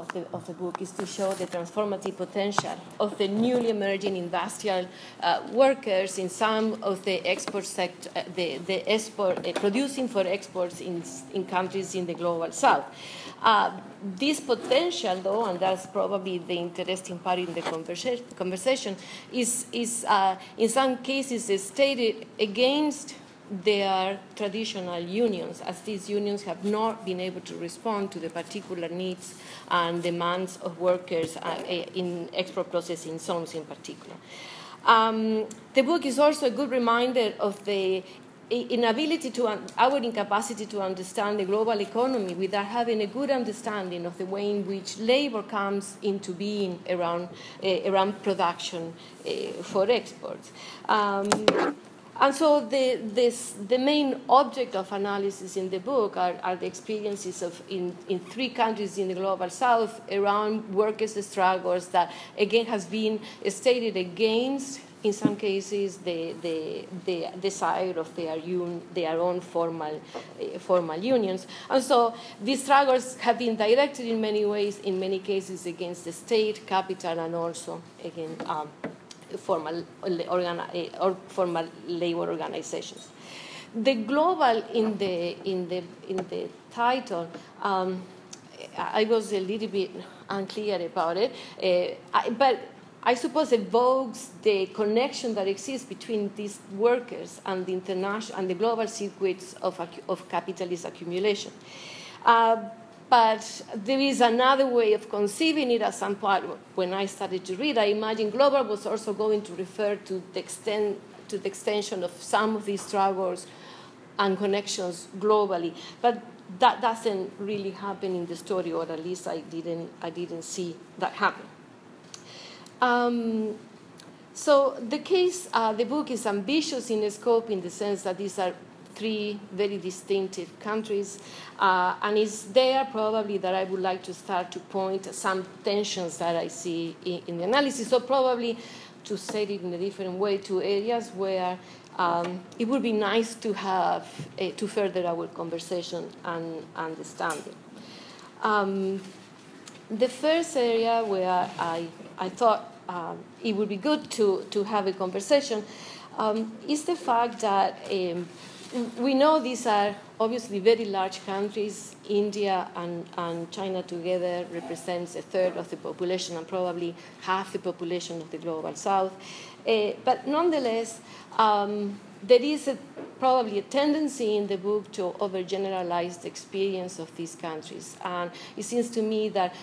of the book is to show the transformative potential of the newly emerging industrial workers in some of the export sector, producing for exports in countries in the global south. This potential, though, and that's probably the interesting part in the conversation, is in some cases stated against their traditional unions, as these unions have not been able to respond to the particular needs and demands of workers in export processing zones in particular. The book is also a good reminder of the our incapacity to understand the global economy without having a good understanding of the way in which labor comes into being around production for exports. And so the main object of analysis in the book are the experiences in 3 countries in the global south around workers' struggles that, again, has been stated against, in some cases, the desire of their own formal unions. And so these struggles have been directed in many ways, in many cases, against the state, capital, and also, again, formal labor organizations. The global in the title, I was a little bit unclear about it, but I suppose evokes the connection that exists between these workers and the international and the global circuits of capitalist accumulation. But there is another way of conceiving it. At some point, when I started to read, I imagined global was also going to refer to the extension of some of these struggles and connections globally. But that doesn't really happen in the story, or at least I didn't see that happen. So the book is ambitious in scope in the sense that these are 3 very distinctive countries, and it's there probably that I would like to start to point at some tensions that I see in the analysis. So probably, to say it in a different way, 2 areas where it would be nice to have to further our conversation and understanding. The first area where I thought it would be good to have a conversation is the fact that we know these are obviously very large countries. India and China together represents 1/3 of the population and probably half the population of the global south. But nonetheless, there is probably a tendency in the book to overgeneralize the experience of these countries. And it seems to me that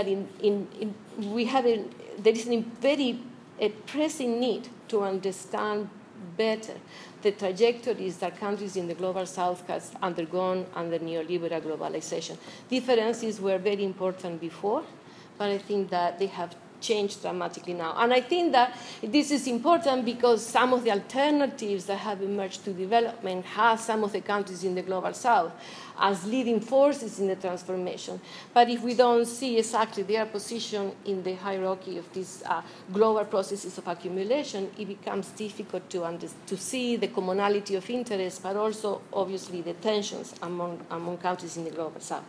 there is a very pressing need to understand better the trajectories that countries in the global south have undergone under neoliberal globalization. Differences were very important before, but I think that they have changed dramatically now. And I think that this is important because some of the alternatives that have emerged to development have some of the countries in the global south as leading forces in the transformation. But if we don't see exactly their position in the hierarchy of these global processes of accumulation, it becomes difficult to see the commonality of interest, but also, obviously, the tensions among countries in the global south.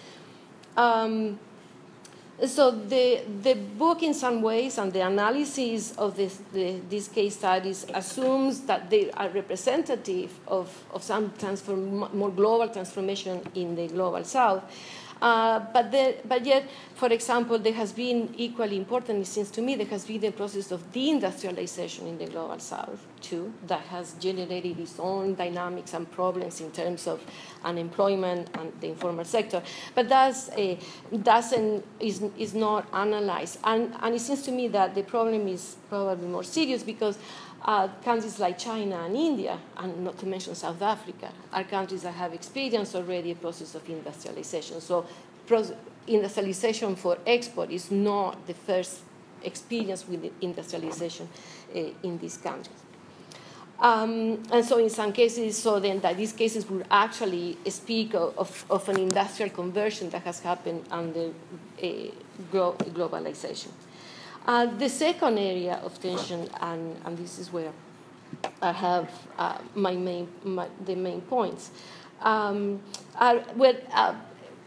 So the book, in some ways, and the analysis of these case studies assumes that they are representative of some more global transformation in the global south. But yet, for example, there has been equally important, it seems to me, there has been a process of deindustrialization in the global south, too, that has generated its own dynamics and problems in terms of unemployment and the informal sector. But that is not analyzed. And it seems to me that the problem is probably more serious because countries like China and India, and not to mention South Africa, are countries that have experienced already a process of industrialization. So industrialization for export is not the first experience with industrialization in these countries. And so in some cases, so then that these cases would actually speak of an industrial conversion that has happened under globalization. The second area of tension, and this is where I have the main points, are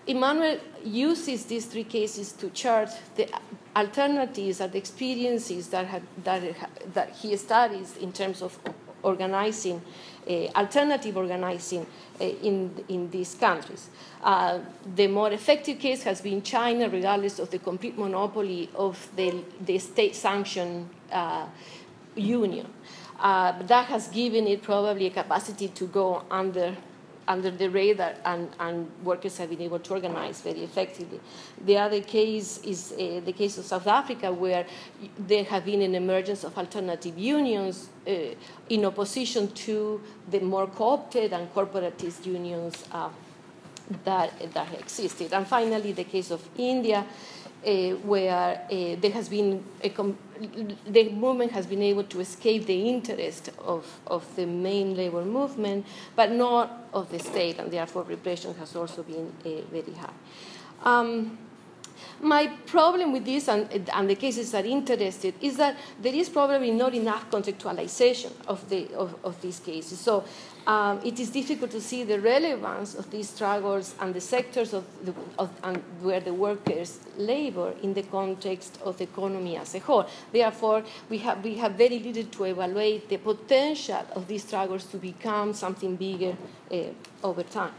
Emmanuel uses these three cases to chart the alternatives and the experiences that he studies in terms of organizing, alternative organizing in these countries. The more effective case has been China, regardless of the complete monopoly of the state-sanctioned union. That has given it probably a capacity to go under the radar, and workers have been able to organize very effectively. The other case is the case of South Africa, where there have been an emergence of alternative unions in opposition to the more co-opted and corporatist unions that existed. And finally, the case of India, where there has been the movement has been able to escape the interest of the main labor movement, but not of the state, and therefore repression has also been very high. My problem with this and the cases that are interested is that there is probably not enough contextualization of these cases. So it is difficult to see the relevance of these struggles and the sectors where the workers labor in the context of the economy as a whole. Therefore, we have very little to evaluate the potential of these struggles to become something bigger over time.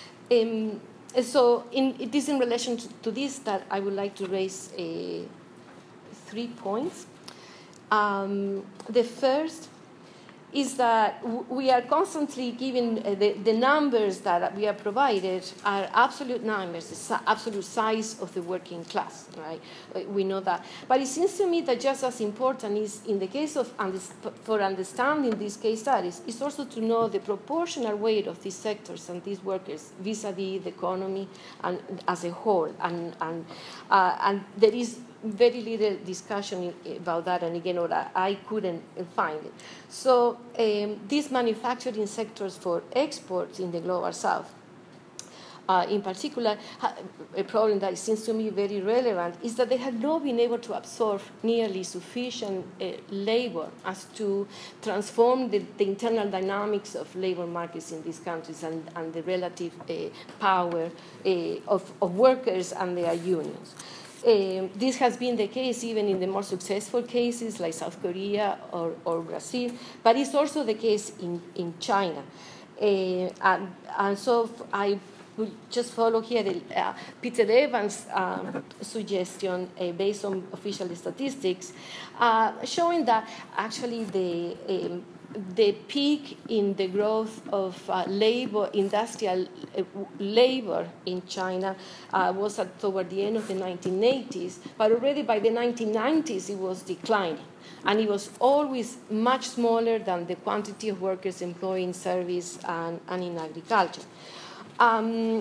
So it is in relation to this that I would like to raise 3 points. The first is that we are constantly given the numbers that we are provided are absolute numbers, the absolute size of the working class, right? We know that. But it seems to me that just as important is, in the case of, for understanding these case studies, is also to know the proportional weight of these sectors and these workers vis-a-vis the economy and as a whole. And there is very little discussion about that, and again, I couldn't find it. So these manufacturing sectors for exports in the Global South, in particular, a problem that seems to me very relevant is that they have not been able to absorb nearly sufficient labor as to transform the internal dynamics of labor markets in these countries and the relative power of workers and their unions. This has been the case even in the more successful cases like South Korea or Brazil, but it's also the case in China. And so I will just follow here Peter Evans' suggestion based on official statistics, showing that actually the peak in the growth of industrial labor in China was toward the end of the 1980s, but already by the 1990s it was declining. And it was always much smaller than the quantity of workers employed in service and in agriculture. And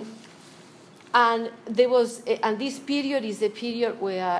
this period is the period where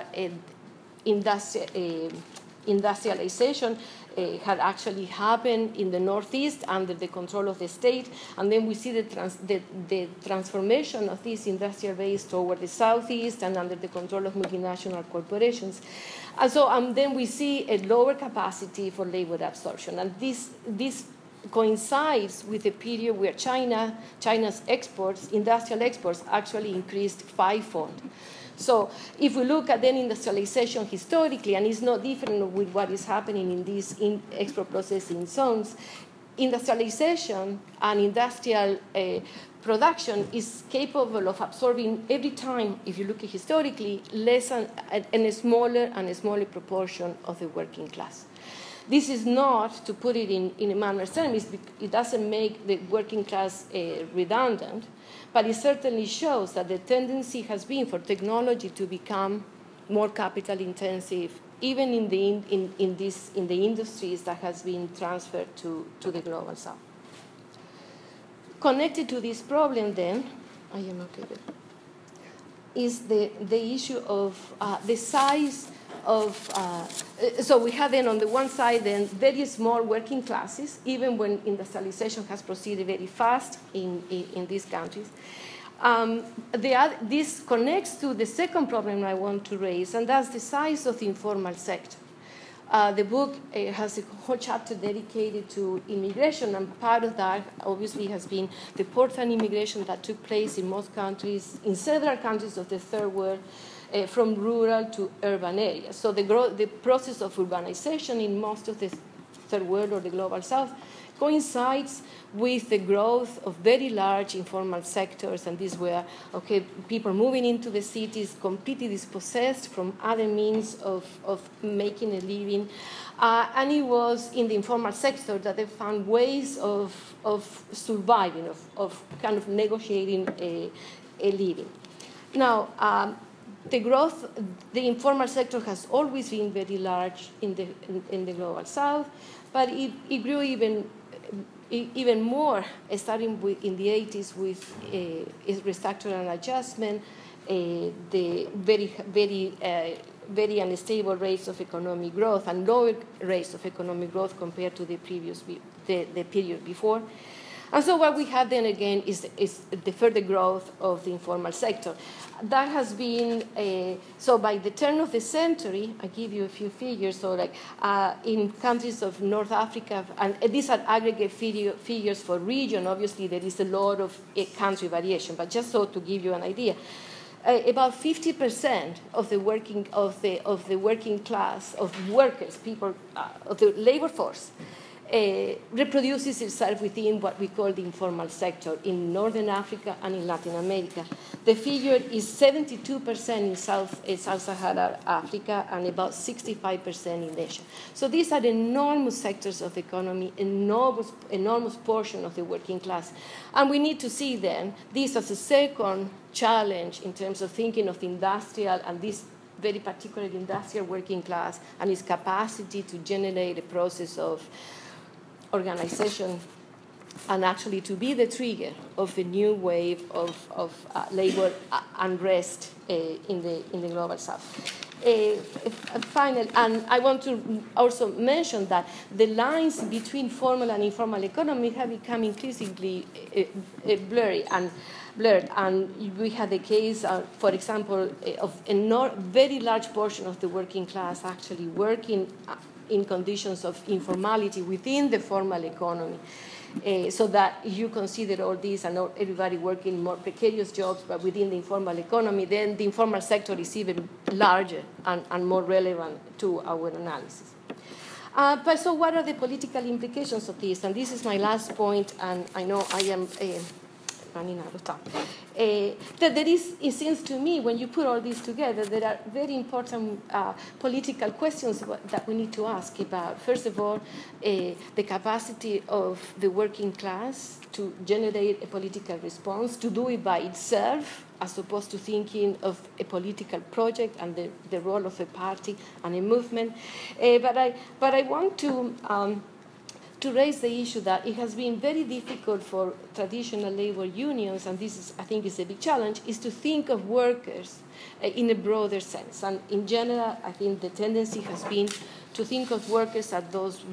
industrialization had actually happened in the Northeast under the control of the state, and then we see the transformation of this industrial base toward the Southeast and under the control of multinational corporations. And then we see a lower capacity for labor absorption, and this coincides with a period where China's exports, industrial exports, actually increased fivefold. So if we look at then industrialization historically, and it's not different with what is happening in these export processing zones, industrialization and industrial production is capable of absorbing every time, if you look at historically, less and a smaller proportion of the working class. This is not, to put it in Emmanuel's terms, it doesn't make the working class redundant, but it certainly shows that the tendency has been for technology to become more capital intensive, even in the industries that has been transferred to the Global South. Connected to this problem, then, I am okay with it, is the issue of the size of, so we have then on the one side then very small working classes, even when industrialization has proceeded very fast in these countries. This connects to the second problem I want to raise, and that's the size of the informal sector. The book has a whole chapter dedicated to immigration, and part of that obviously has been the Portland immigration that took place in most countries, in several countries of the third world, from rural to urban areas. So the process of urbanization in most of the third world or the global south coincides with the growth of very large informal sectors, and these were people moving into the cities completely dispossessed from other means of making a living. And it was in the informal sector that they found ways of surviving, of kind of negotiating a living. Now, the informal sector has always been very large in the global south, but it grew even more, starting in the 80s with restructuring and adjustment, the very unstable rates of economic growth and lower rates of economic growth compared to the period before. And so what we have then again is the further growth of the informal sector. That has been, so by the turn of the century, I give you a few figures, so like in countries of North Africa, and these are aggregate figures for region, obviously there is a lot of country variation, but just so to give you an idea, about 50% of the working class, of workers, people, of the labor force, reproduces itself within what we call the informal sector in Northern Africa and in Latin America. The figure is 72% in Sub-Saharan Africa and about 65% in Asia. So these are enormous sectors of the economy, enormous portion of the working class. And we need to see then this as a second challenge in terms of thinking of the industrial and this very particular industrial working class and its capacity to generate a process of organization and actually to be the trigger of a new wave of labor unrest in the global south. Finally, and I want to also mention that the lines between formal and informal economy have become increasingly blurred. And we had the case, for example, of a very large portion of the working class actually working in conditions of informality within the formal economy. So that you consider all these and not everybody working more precarious jobs, but within the informal economy, then the informal sector is even larger and more relevant to our analysis. But so what are the political implications of this? And this is my last point, and I know I am running out of time. That there is, it seems to me, when you put all this together, there are very important political questions that we need to ask about. First of all, the capacity of the working class to generate a political response, to do it by itself, as opposed to thinking of a political project and the role of a party and a movement. But I want to raise the issue that it has been very difficult for traditional labor unions, and this is, I think, is a big challenge, is to think of workers in a broader sense. And in general, I think the tendency has been to think of workers as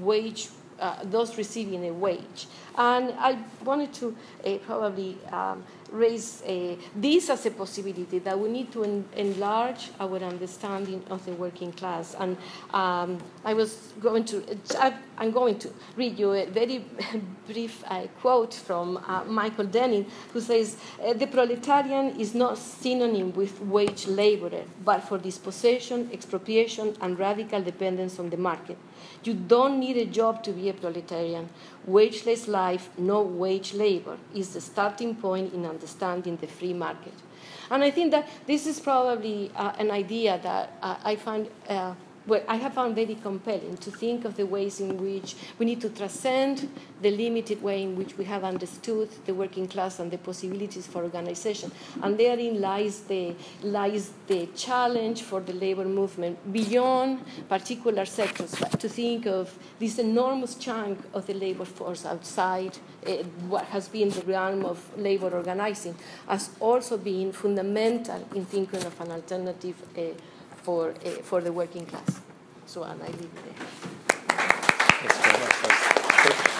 those receiving a wage. And I wanted to probably raise this as a possibility, that we need to enlarge our understanding of the working class. And I'm going to read you a very brief quote from Michael Denning, who says, "The proletarian is not synonym with wage laborer, but for dispossession, expropriation, and radical dependence on the market. You don't need a job to be a proletarian. Wageless life, no wage labor, is the starting point in understanding the free market." And I think that this is probably an idea that I have found very compelling, to think of the ways in which we need to transcend the limited way in which we have understood the working class and the possibilities for organization. And therein lies the challenge for the labor movement beyond particular sectors, but to think of this enormous chunk of the labor force outside what has been the realm of labor organizing as also being fundamental in thinking of an alternative for the working class. So, and I leave it there. Thanks very much.